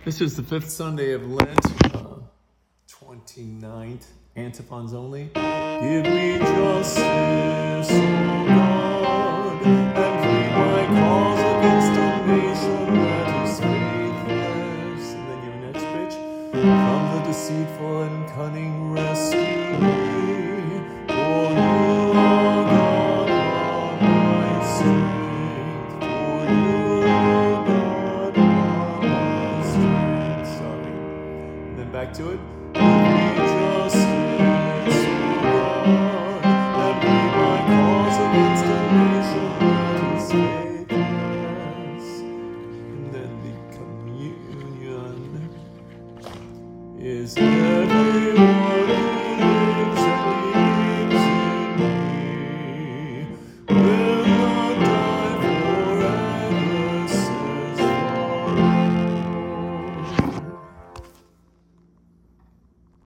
This is the fifth Sunday of Lent, 29th, antiphons only. Give me justice, O God, and plead my cause against a nation that is faithless. And then your next pitch. From the deceitful and cunning rescue me, for you are God are my strength, for you are God are my strength. Sorry. And then back to it. Give me justice, O God, and plead my cause against a nation that is faithless. And then the communion is everyone